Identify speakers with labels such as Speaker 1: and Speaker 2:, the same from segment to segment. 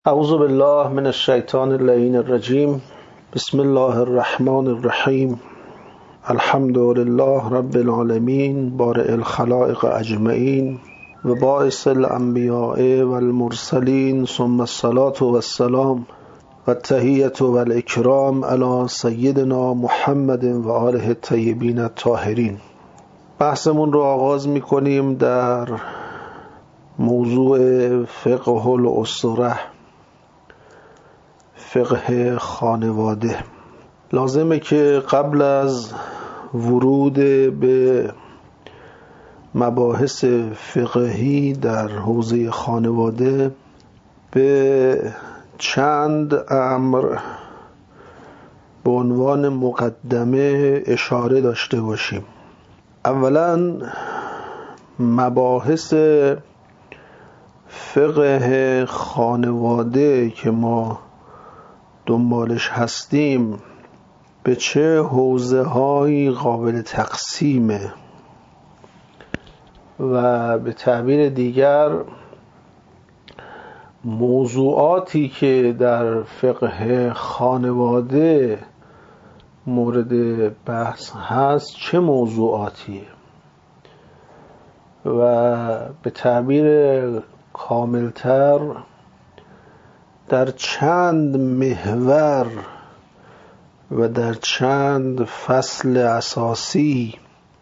Speaker 1: اعوذ بالله من الشیطان اللعین الرجیم. بسم الله الرحمن الرحیم. الحمد لله رب العالمین بارئ الخلائق اجمعین و باعث الانبیاء والمرسلین ثم الصلاة والسلام و التحیة والاکرام علی سیدنا محمد و آله الطیبین الطاهرین. بحثمون رو آغاز میکنیم در موضوع فقه الاسره، فقه خانواده. لازمه که قبل از ورود به مباحث فقهی در حوزه خانواده به چند امر به عنوان مقدمه اشاره داشته باشیم. اولا مباحث فقه خانواده که ما دنبالش هستیم به چه حوزه هایی قابل تقسیمه و به تعبیر دیگر موضوعاتی که در فقه خانواده مورد بحث هست چه موضوعاتیه و به تعبیر کاملتر در چند محور و در چند فصل اساسی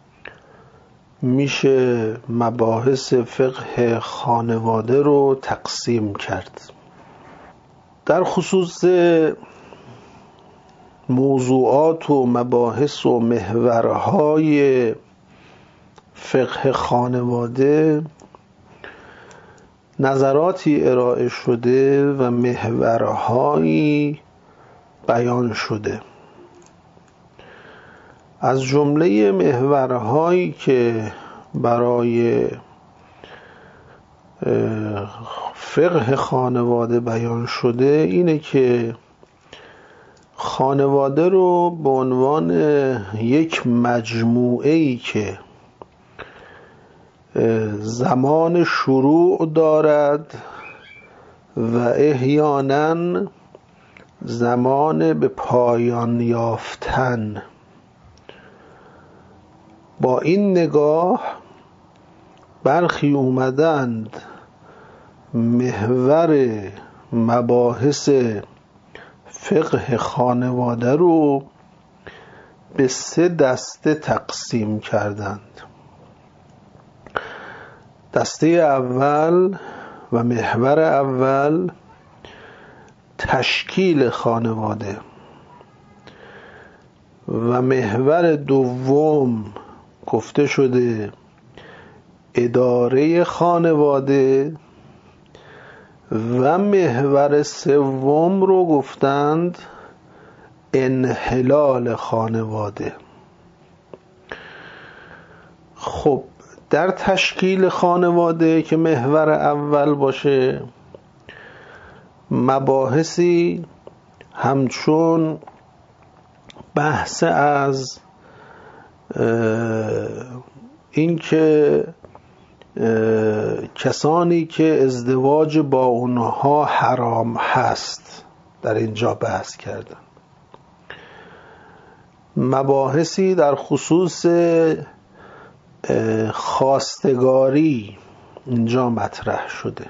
Speaker 1: میشه مباحث فقه خانواده رو تقسیم کرد. در خصوص موضوعات و مباحث و محورهای فقه خانواده نظراتی ارائه شده و محورهایی بیان شده. از جمله محورهایی که برای فقه خانواده بیان شده اینه که خانواده رو به عنوان یک مجموعه‌ای که زمان شروع دارد و احیانا زمان به پایان یافتن، با این نگاه برخی اومدند محور مباحث فقه خانواده رو به 3 دسته تقسیم کردند. دسته اول و محور اول تشکیل خانواده و محور دوم گفته شده اداره خانواده و محور سوم رو گفتند انحلال خانواده. خب در تشکیل خانواده که محور اول باشه مباحثی همچون بحث از این که کسانی که ازدواج با اونها حرام هست در اینجا بحث کردن. مباحثی در خصوص خواستگاری اینجا مطرح شده.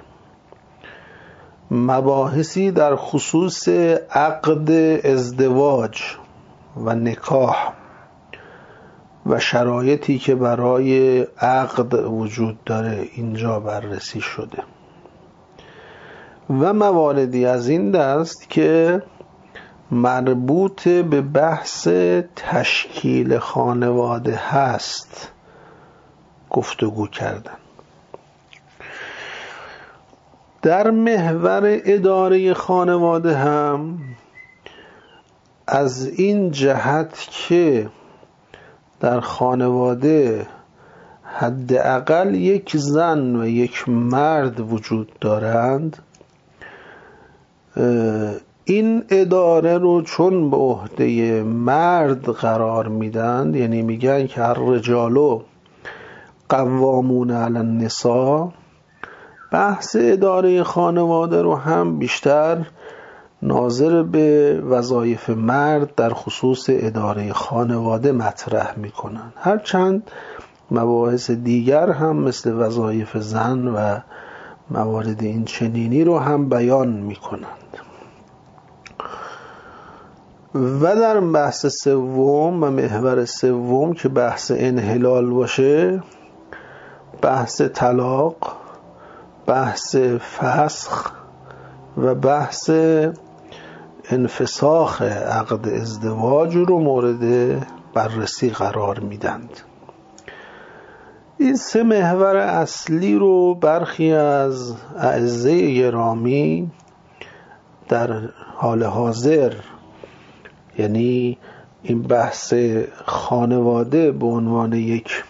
Speaker 1: مباحثی در خصوص عقد ازدواج و نکاح و شرایطی که برای عقد وجود داره اینجا بررسی شده و مواردی از این دست که مربوط به بحث تشکیل خانواده هست گفتگو کردن. در محور اداره خانواده هم از این جهت که در خانواده حداقل یک زن و یک مرد وجود دارند، این اداره رو چون به عهده مرد قرار میدن، یعنی میگن که الرجال قوامون علی النساء، بحث اداره خانواده رو هم بیشتر ناظر به وظایف مرد در خصوص اداره خانواده مطرح میکنن، هرچند مباحث دیگر هم مثل وظایف زن و موارد این چنینی رو هم بیان میکنند. و در بحث سوم و محور سوم که بحث انحلال باشه، بحث طلاق، بحث فسخ و بحث انفساخ عقد ازدواج رو مورد بررسی قرار میدند. این سه محور اصلی رو برخی از اعزه گرامی در حال حاضر، یعنی این بحث خانواده به عنوان یک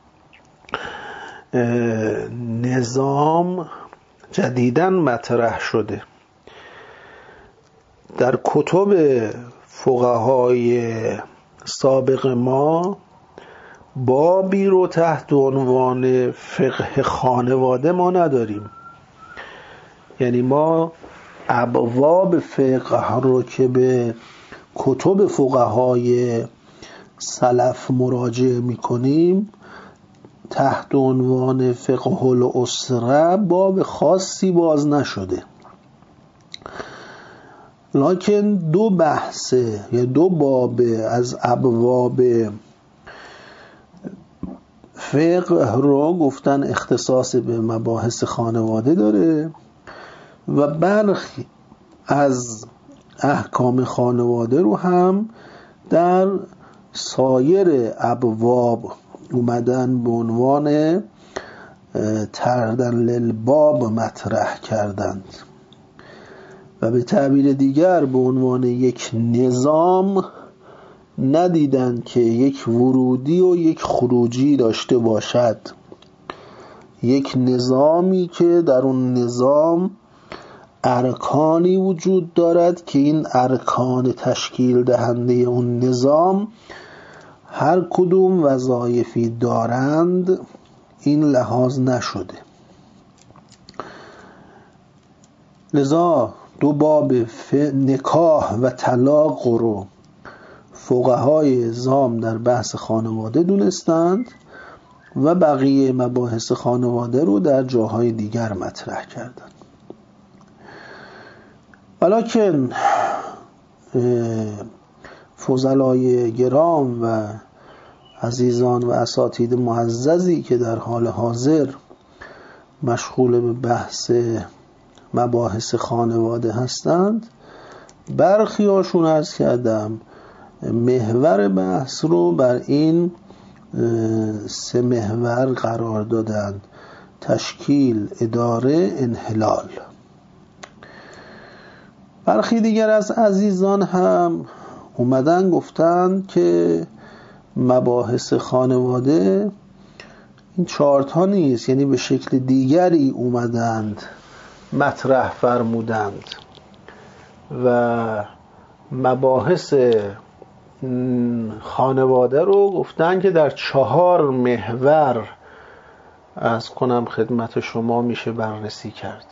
Speaker 1: نظام جدیداً مطرح شده، در کتب فقهای سابق ما بابی رو تحت عنوان فقه خانواده ما نداریم. یعنی ما ابواب فقه رو که به کتب فقهای سلف مراجعه میکنیم تحت عنوان فقه الاسره باب خاصی باز نشده، لکن دو بحثه یا دو باب از ابواب فقه رو گفتن اختصاص به مباحث خانواده داره و برخی از احکام خانواده رو هم در سایر ابواب اومدن به عنوان تردن للباب مطرح کردند و به تعبیر دیگر به عنوان یک نظام ندیدند که یک ورودی و یک خروجی داشته باشد، یک نظامی که در اون نظام ارکانی وجود دارد که این ارکان تشکیل دهنده اون نظام هر کدوم وظایفی دارند، این لحاظ نشده. لذا دو باب نکاح و طلاق رو فقهای عظام در بحث خانواده دونستند و بقیه مباحث خانواده رو در جاهای دیگر مطرح کردند. ولکن فضلای گرام و عزیزان و اساتید معززی که در حال حاضر مشغول به بحث مباحث خانواده هستند، برخی هاشون عرض کردم محور بحث رو بر این سه محور قرار دادند: تشکیل، اداره، انحلال. برخی دیگر از عزیزان هم اومدن گفتن که مباحث خانواده این چارت ها نیست، یعنی به شکل دیگری اومدند مطرح فرمودند و مباحث خانواده رو گفتن که در 4 محور از کنم خدمت شما میشه بررسی کرد.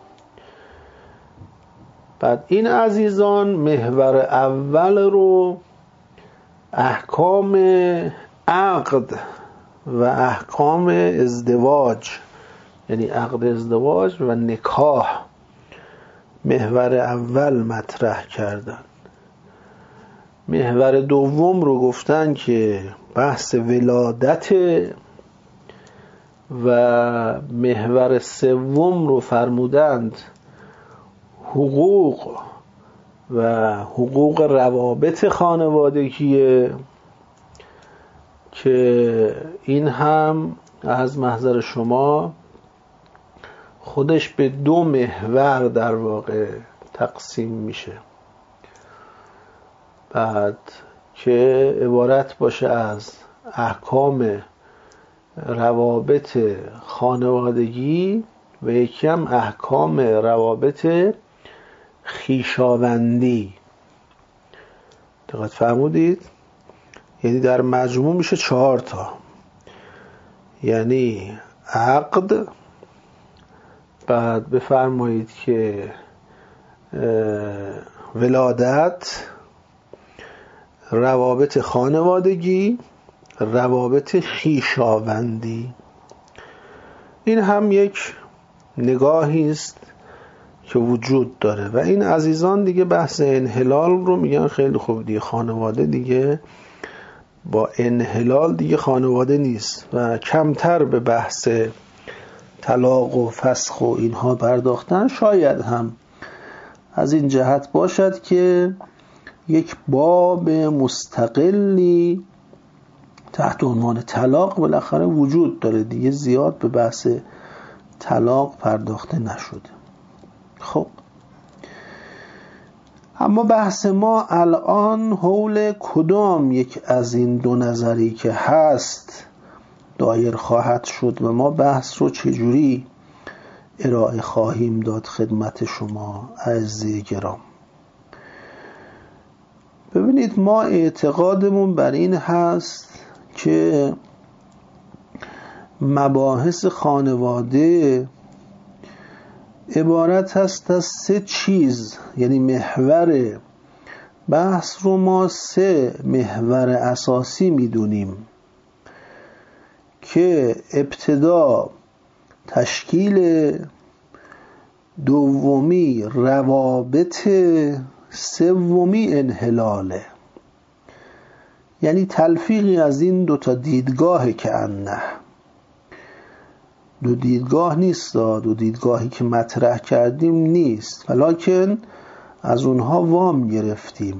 Speaker 1: بعد این عزیزان محور اول رو احکام عقد و احکام ازدواج، یعنی عقد ازدواج و نکاح، محور اول مطرح کردن. محور دوم رو گفتن که بحث ولادت و محور سوم رو فرمودند حقوق و حقوق روابط خانوادگیه که این هم از محضر شما خودش به 2 محور در واقع تقسیم میشه. بعد که عبارت باشه از احکام روابط خانوادگی و یکی هم احکام روابط خویشاوندی. دقت فرمودید؟ یعنی در مجموع میشه 4 تا، یعنی عقد، بعد بفرمایید که ولادت، روابط خانوادگی، روابط خویشاوندی، این هم یک نگاهی است که وجود داره. و این عزیزان دیگه بحث انحلال رو میگن خیلی خوب دیگه، خانواده دیگه با انحلال دیگه خانواده نیست و کمتر به بحث طلاق و فسخ و اینها پرداختن. شاید هم از این جهت باشد که یک باب مستقلی تحت عنوان طلاق بالاخره وجود داره، دیگه زیاد به بحث طلاق پرداخته نشده. خب اما بحث ما الان حول کدام یک از این دو نظری که هست دایر خواهد شد و ما بحث رو چجوری ارائه خواهیم داد خدمت شما عزیزی گرام. ببینید، ما اعتقادمون بر این هست که مباحث خانواده عبارت هست از 3 چیز، یعنی محور بحث رو ما 3 محور اساسی میدونیم که ابتدا تشکیل، دومی روابط، سومی انحلاله. یعنی تلفیقی از این 2 دیدگاه که انه 2 دیدگاه نیست، 2 دیدگاهی که مطرح کردیم نیست، ولیکن از اونها وام گرفتیم.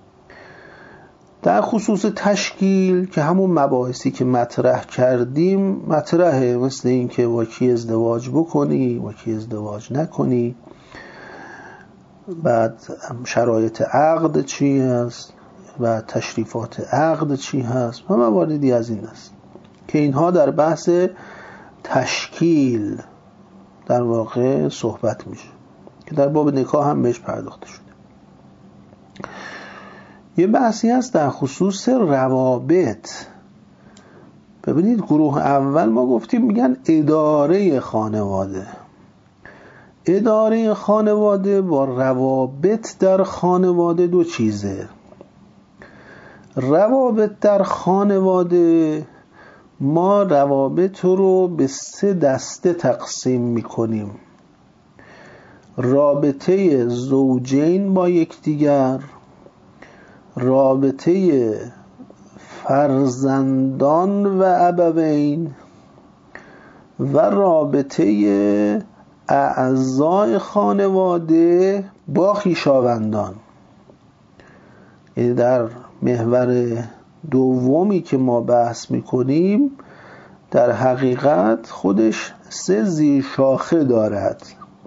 Speaker 1: در خصوص تشکیل که همون مباحثی که مطرح کردیم مطرحه، مثل این که با کی ازدواج بکنی، با کی ازدواج نکنی، بعد شرایط عقد چی هست و تشریفات عقد چی هست و مواردی از این است که اینها در بحث تشکیل در واقع صحبت میشه که در باب نکاح هم بهش پرداخته شده. یه بحثی هست در خصوص روابط. ببینید، گروه اول ما گفتیم میگن اداره خانواده. اداره خانواده با روابط در خانواده 2 چیزه. روابط در خانواده ما روابط رو به 3 دسته تقسیم میکنیم: رابطه زوجین با یکدیگر، رابطه فرزندان و ابوین و رابطه اعضای خانواده با خویشاوندان. یعنی در محور دومی که ما بحث میکنیم در حقیقت خودش 3 زیرشاخه دارد.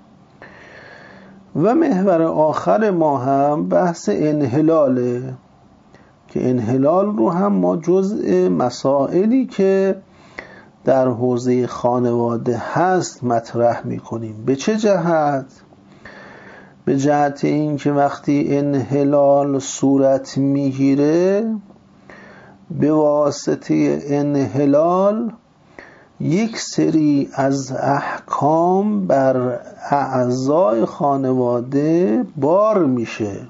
Speaker 1: و محور آخر ما هم بحث انحلاله که انحلال رو هم ما جزء مسائلی که در حوزه خانواده هست مطرح میکنیم. به چه جهت؟ به جهت این که وقتی انحلال صورت میگیره، به واسطه انحلال یک سری از احکام بر اعضای خانواده بار میشه.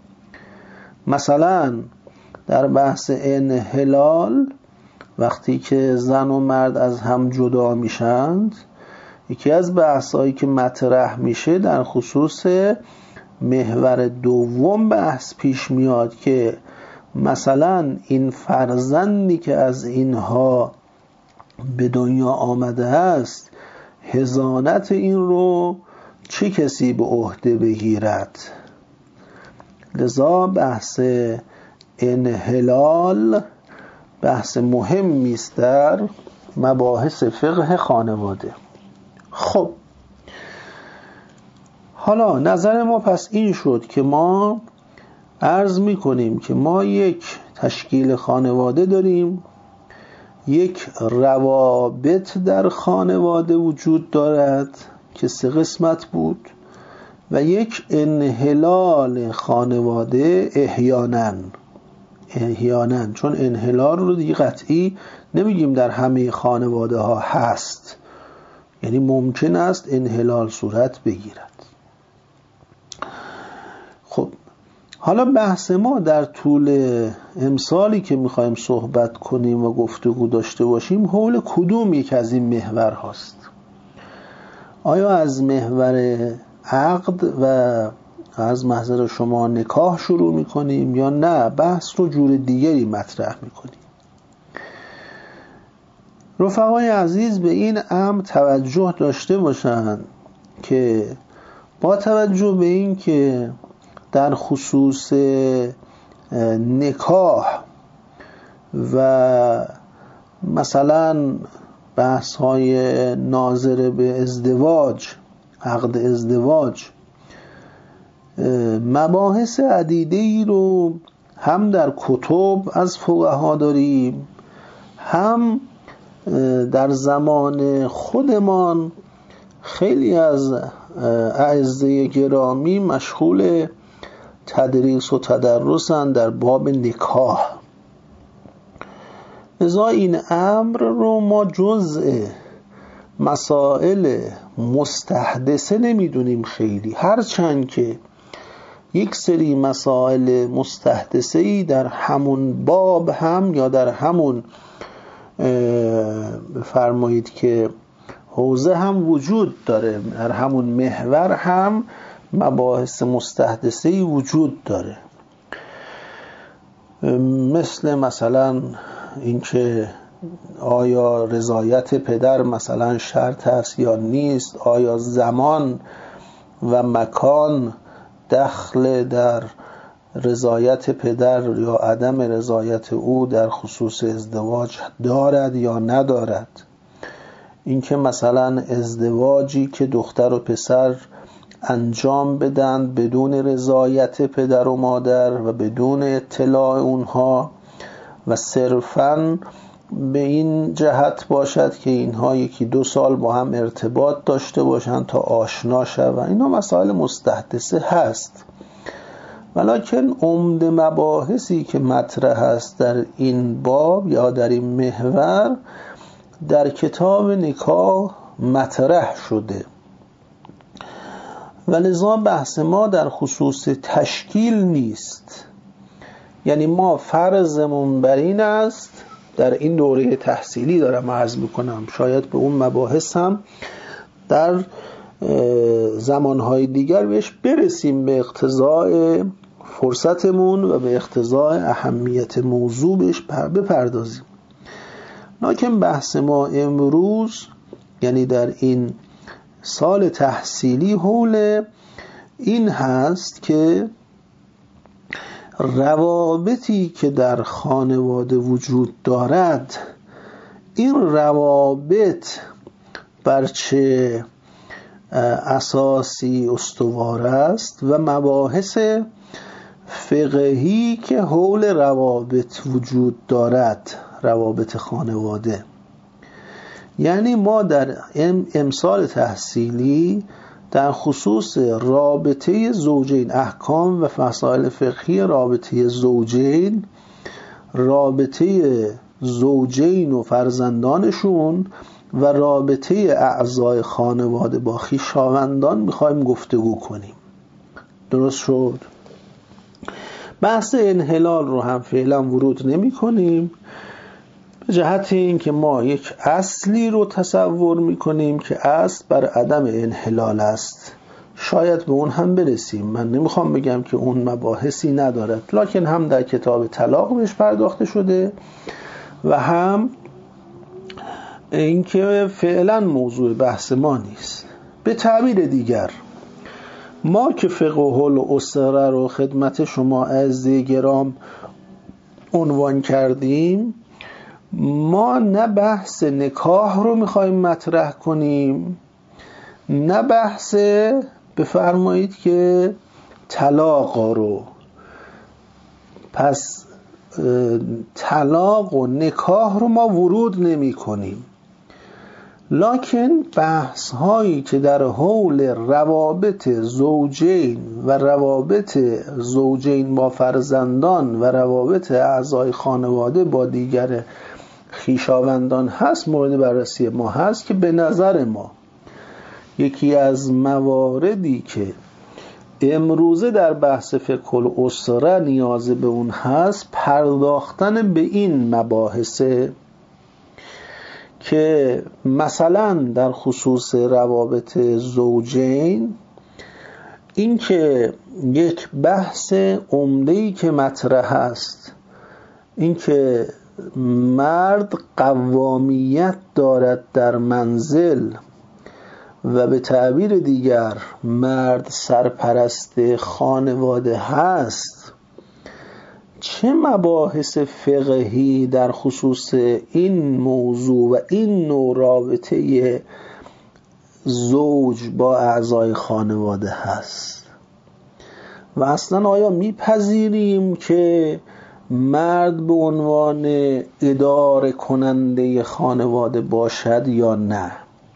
Speaker 1: مثلا در بحث انحلال وقتی که زن و مرد از هم جدا میشند، یکی از بحثایی که مطرح میشه در خصوص محور دوم بحث پیش میاد که مثلا این فرزندی که از اینها به دنیا آمده است، حضانت این رو چه کسی به عهده بگیرد. لذا بحث انحلال بحث مهمی است در مباحث فقه خانواده. خب حالا نظر ما پس این شد که ما عرض میکنیم که ما یک تشکیل خانواده داریم، یک روابط در خانواده وجود دارد که 3 قسمت بود و یک انحلال خانواده احیانا، چون انحلال رو دیگه قطعی نمیگیم در همه خانواده ها هست، یعنی ممکن است انحلال صورت بگیرد. خب حالا بحث ما در طول امسالی که میخوایم صحبت کنیم و گفتگو داشته باشیم حول کدوم یک از این محور هاست؟ آیا از محور عقد و از محضر شما نکاح شروع میکنیم یا نه بحث رو جور دیگری مطرح میکنیم؟ رفقای عزیز به این امر توجه داشته باشند که با توجه به این که در خصوص نکاح و مثلا بحث های ناظر به ازدواج، عقد ازدواج، مباحث عدیده‌ای رو هم در کتب از فقها داریم، هم در زمان خودمان خیلی از اعزه گرامی مشغول تدریس و تدرسن در باب نکاح. لذا این امر رو ما جزء مسائل مستحدثه نمیدونیم خیلی، هرچند که یک سری مسائل مستحدثه‌ای در همون باب هم یا در همون بفرمایید که حوزه هم وجود داره، در همون محور هم مباحث مستحدثه‌ای وجود داره، مثلا اینکه آیا رضایت پدر مثلا شرط است یا نیست، آیا زمان و مکان دخل در رضایت پدر یا عدم رضایت او در خصوص ازدواج دارد یا ندارد، اینکه مثلا ازدواجی که دختر و پسر انجام بدن بدون رضایت پدر و مادر و بدون اطلاع اونها و صرفاً به این جهت باشد که اینها 1-2 سال با هم ارتباط داشته باشند تا آشنا شوند، اینا مسائل مستحدثه هست. ولکن عمده مباحثی که مطرح است در این باب یا در این محور در کتاب نکاح مطرح شده و لذا بحث ما در خصوص تشکیل نیست. یعنی ما فرضمون بر این است، در این دوره تحصیلی دارم عرض میکنم، شاید به اون مباحث هم در زمانهای دیگر بهش برسیم به اقتضاء فرصتمون و به اقتضاء اهمیت موضوع بهش بپردازیم. لکن بحث ما امروز یعنی در این سال تحصیلی حول این هست که روابطی که در خانواده وجود دارد، این روابط بر چه اساسی استوار است و مباحث فقهی که حول روابط وجود دارد، روابط خانواده. یعنی ما در امسال تحصیلی در خصوص رابطه زوجین، احکام و مسائل فقهی رابطه زوجین، رابطه زوجین و فرزندانشون و رابطه اعضای خانواده با خویشاوندان میخوایم گفتگو کنیم. درست شد؟ بحث انحلال رو هم فعلا ورود نمی کنیم، به جهت این که ما یک اصلی رو تصور میکنیم که اصل بر عدم انحلال است. شاید به اون هم برسیم، من نمیخوام بگم که اون مباحثی ندارد، لکن هم در کتاب طلاق بهش پرداخته شده و هم اینکه فعلا موضوع بحث ما نیست. به تعبیر دیگر، ما که فقه الاسره رو خدمت شما عزیزی گرام عنوان کردیم، ما نه بحث نکاح رو میخوایم مطرح کنیم، نه بحث بفرمایید که طلاق رو. پس طلاق و نکاح رو ما ورود نمی کنیم، لکن بحث هایی که در حول روابط زوجین و روابط زوجین با فرزندان و روابط اعضای خانواده با دیگر خویشاوندان هست مورد بررسی ما هست، که به نظر ما یکی از مواردی که امروزه در بحث فقه الاسره نیاز به اون هست پرداختن به این مباحثه که مثلا در خصوص روابط زوجین این که یک بحث عمده‌ای که مطرح است این که مرد قوامیت دارد در منزل و به تعبیر دیگر مرد سرپرست خانواده هست، چه مباحث فقهی در خصوص این موضوع و این نوع رابطه زوج با اعضای خانواده هست و اصلا آیا میپذیریم که مرد به عنوان اداره کننده خانواده باشد یا نه؟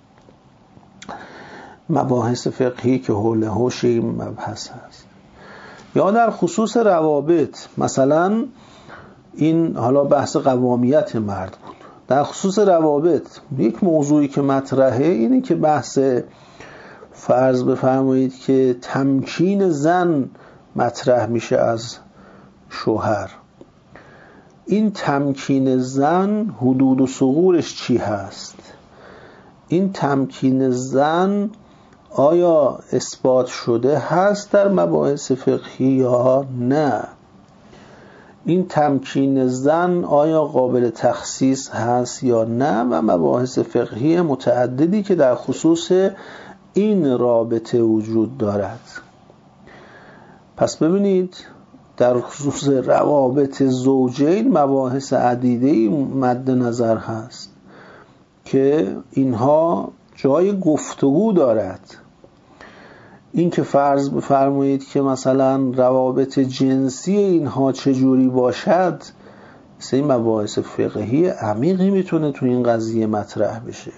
Speaker 1: مباحث فقهی که حول حوش این مبحث هست. یا در خصوص روابط، مثلا این حالا بحث قوامیت مرد بود، در خصوص روابط یک موضوعی که مطرحه اینه که بحث فرض بفرمایید که تمکین زن مطرح میشه از شوهر. این تمکین زن حدود و ثغورش چی هست؟ این تمکین زن آیا اثبات شده هست در مباحث فقهی یا نه؟ این تمکین زن آیا قابل تخصیص هست یا نه؟ و مباحث فقهی متعددی که در خصوص این رابطه وجود دارد. پس ببینید در خصوص روابط زوجین مباحث عدیده‌ای مد نظر هست که اینها جای گفتگو دارد. این که فرض بفرمایید که مثلا روابط جنسی اینها چجوری باشد، این مباحث فقهی عمیقی میتونه تو این قضیه مطرح بشه.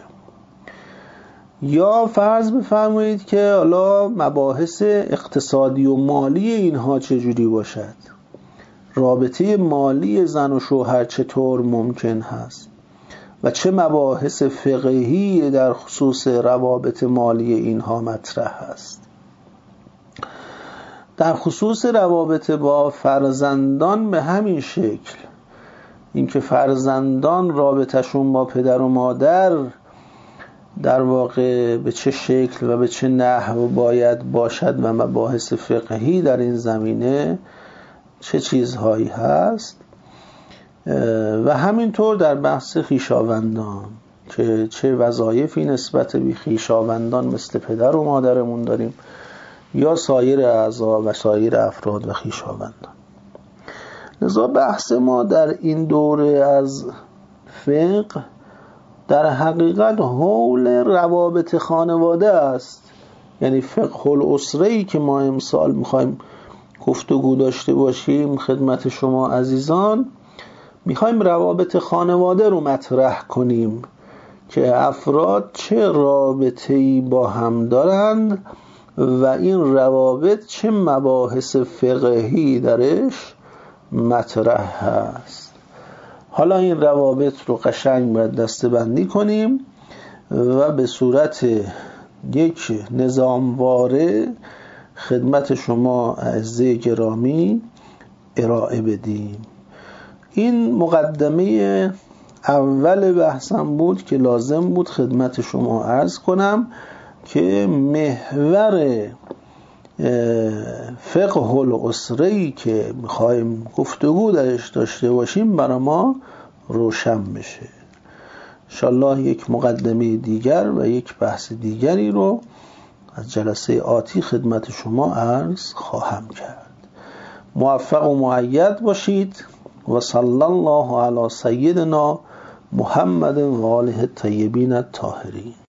Speaker 1: یا فرض بفرمایید که حالا مباحث اقتصادی و مالی اینها چجوری باشد، رابطه مالی زن و شوهر چطور ممکن هست و چه مباحث فقهی در خصوص روابط مالی اینها مطرح است. در خصوص روابط با فرزندان به همین شکل، اینکه فرزندان رابطشون با پدر و مادر در واقع به چه شکل و به چه نحو باید باشد و مباحث فقهی در این زمینه چه چیزهایی هست. و همینطور در بحث خویشاوندان که چه وظایفی نسبت به خویشاوندان مثل پدر و مادرمون داریم یا سایر اعضا و سایر افراد و خویشاوندان. لذا بحث ما در این دوره از فقه در حقیقت حول روابط خانواده است. یعنی فقه الاسره‌ای که ما امسال میخوایم گفتگو داشته باشیم خدمت شما عزیزان، میخوایم روابط خانواده رو مطرح کنیم که افراد چه رابطه‌ای با هم دارند و این روابط چه مباحث فقهی درش مطرح هست. حالا این روابط رو قشنگ باید دسته‌بندی کنیم و به صورت یک نظامواره خدمت شما اعزای گرامی ارائه بدیم. این مقدمه اول بحثم بود که لازم بود خدمت شما عرض کنم که محور فقه الاسره‌ای که میخوایم گفتگو درش داشته باشیم برای ما روشن بشه. انشالله یک مقدمه دیگر و یک بحث دیگری رو از جلسه آتی خدمت شما عرض خواهم کرد. موفق و مؤید باشید و صلی الله علی سیدنا محمد و آله الطیبین الطاهرین.